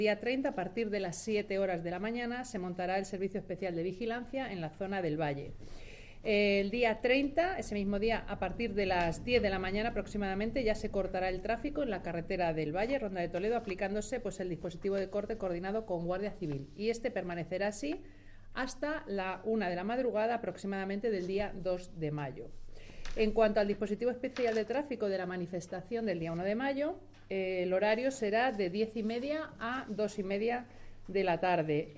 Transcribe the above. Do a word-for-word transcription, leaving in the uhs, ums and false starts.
día treinta, a partir de las siete horas de la mañana, se montará el servicio especial de vigilancia en la zona del Valle. El día treinta, ese mismo día, a partir de las diez de la mañana aproximadamente, ya se cortará el tráfico en la carretera del Valle, Ronda de Toledo, aplicándose pues, el dispositivo de corte coordinado con Guardia Civil. Y este permanecerá así hasta la una de la madrugada aproximadamente del día dos de mayo. En cuanto al dispositivo especial de tráfico de la manifestación del día uno de mayo, eh, el horario será de diez y media a dos y media de la tarde.